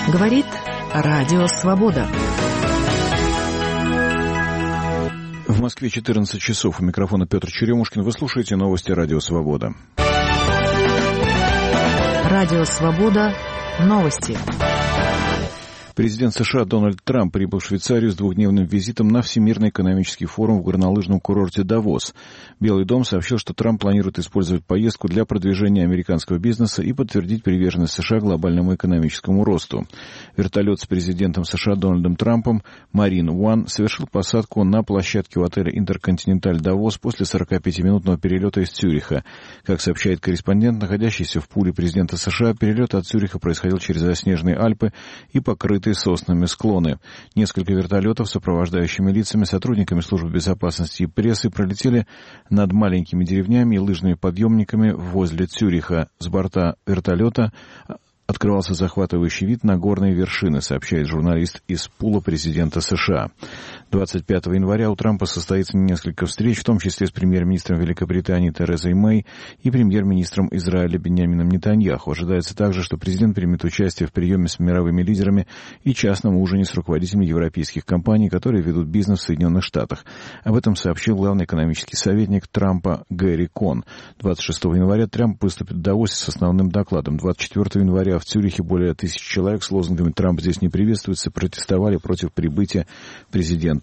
Говорит Радио Свобода. В Москве 14 часов. У микрофона Петр Черемушкин. Вы слушаете новости Радио Свобода. Радио Свобода. Новости. Президент США Дональд Трамп прибыл в Швейцарию с двухдневным визитом на Всемирный экономический форум в горнолыжном курорте Давос. Белый дом сообщил, что Трамп планирует использовать поездку для продвижения американского бизнеса и подтвердить приверженность США глобальному экономическому росту. Вертолет с президентом США Дональдом Трампом Marine One совершил посадку на площадке у отеля «Интерконтиненталь Давос» после 45-минутного перелета из Цюриха. Как сообщает корреспондент, находящийся в пуле президента США, перелет от Цюриха происходил через заснеженные Альпы и покрытые соснами склоны. Несколько вертолетов с сопровождающими лицами, сотрудниками службы безопасности и прессы пролетели над маленькими деревнями и лыжными подъемниками возле Цюриха. С борта вертолета открывался захватывающий вид на горные вершины, сообщает журналист из пула президента США. 25 января у Трампа состоится несколько встреч, в том числе с премьер-министром Великобритании Терезой Мэй и премьер-министром Израиля Биньямином Нетаньяху. Ожидается также, что президент примет участие в приеме с мировыми лидерами и частном ужине с руководителями европейских компаний, которые ведут бизнес в Соединенных Штатах. Об этом сообщил главный экономический советник Трампа Гэри Кон. 26 января Трамп выступит в Давосе с основным докладом. 24 января в Цюрихе более 1000 человек с лозунгами «Трамп здесь не приветствуется» протестовали против прибытия президента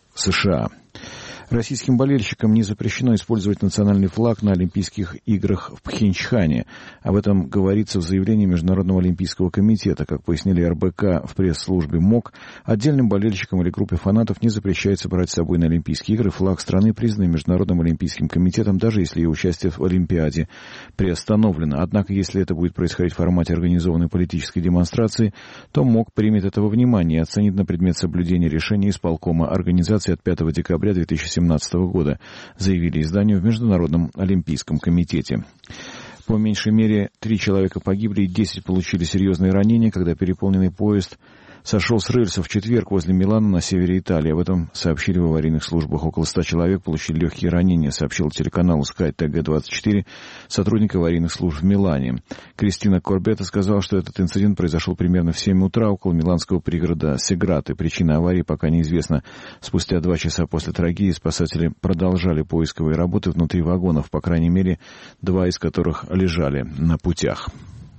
США. Российским болельщикам не запрещено использовать национальный флаг на Олимпийских играх в Пхенчхане. Об этом говорится в заявлении Международного олимпийского комитета. Как пояснили РБК в пресс-службе МОК, отдельным болельщикам или группе фанатов не запрещается брать с собой на Олимпийские игры флаг страны, признанный Международным олимпийским комитетом, даже если ее участие в Олимпиаде приостановлено. Однако, если это будет происходить в формате организованной политической демонстрации, то МОК примет это во внимание и оценит на предмет соблюдения решения исполкома организации от 5 декабря 2017 года, заявили изданию в Международном олимпийском комитете. По меньшей мере 3 человека погибли и 10 получили серьезные ранения, когда переполненный поезд сошел с рельсов в четверг возле Милана на севере Италии. Об этом сообщили в аварийных службах. Около 100 человек получили легкие ранения, сообщил телеканалу Sky TG24 сотрудник аварийных служб в Милане. Кристина Корбетта сказала, что этот инцидент произошел примерно в 7 утра около миланского пригорода Сеграты. Причина аварии пока неизвестна. Спустя 2 часа после трагедии спасатели продолжали поисковые работы внутри вагонов, по крайней мере, 2 из которых лежали на путях.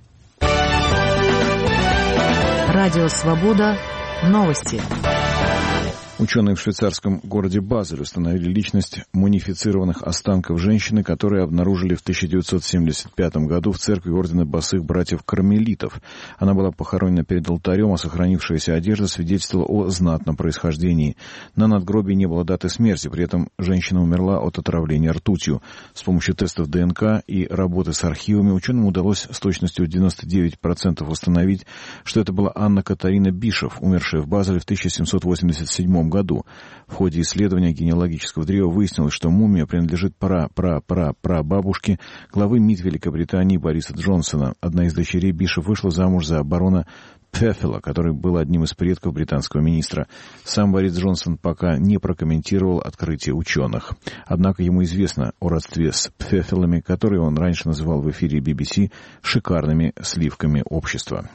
Радио Свобода. Новости. Ученые в швейцарском городе Базель установили личность мумифицированных останков женщины, которые обнаружили в 1975 году в церкви ордена босых братьев-кармелитов. Она была похоронена перед алтарем, а сохранившаяся одежда свидетельствовала о знатном происхождении. На надгробии не было даты смерти, при этом женщина умерла от отравления ртутью. С помощью тестов ДНК и работы с архивами ученым удалось с точностью 99% установить, что это была Анна Катарина Бишев, умершая в Базеле в 1787 году. В ходе исследования генеалогического древа выяснилось, что мумия принадлежит прабабушке главы МИД Великобритании Бориса Джонсона. Одна из дочерей Бишев вышла замуж за барона Пфеффела, который был одним из предков британского министра. Сам Борис Джонсон пока не прокомментировал открытие ученых. Однако ему известно о родстве с Пфеффелами, которые он раньше называл в эфире BBC шикарными сливками общества.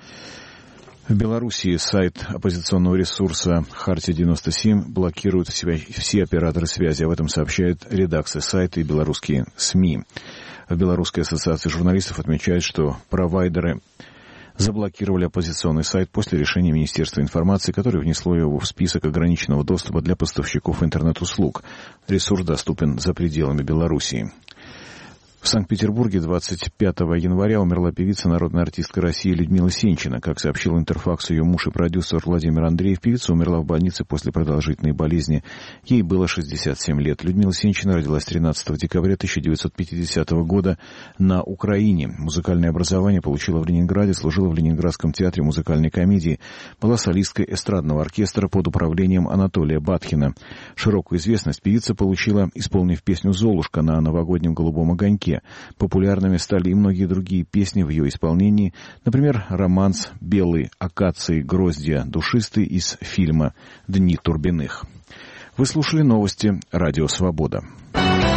В Белоруссии сайт оппозиционного ресурса «Хартия-97» блокирует все операторы связи. Об этом сообщает редакция сайта и белорусские СМИ. В Белорусской ассоциации журналистов отмечают, что провайдеры заблокировали оппозиционный сайт после решения Министерства информации, которое внесло его в список ограниченного доступа для поставщиков интернет-услуг. Ресурс доступен за пределами Белоруссии. В Санкт-Петербурге 25 января умерла певица, народная артистка России Людмила Сенчина. Как сообщил Интерфакс ее муж и продюсер Владимир Андреев, певица умерла в больнице после продолжительной болезни. Ей было 67 лет. Людмила Сенчина родилась 13 декабря 1950 года на Украине. Музыкальное образование получила в Ленинграде, служила в Ленинградском театре музыкальной комедии. Была солисткой эстрадного оркестра под управлением Анатолия Батхина. Широкую известность певица получила, исполнив песню «Золушка» на новогоднем голубом огоньке. Популярными стали и многие другие песни в ее исполнении, например, романс «Белые акации, гроздья душистые» из фильма «Дни Турбиных». Вы слушали новости «Радио Свобода».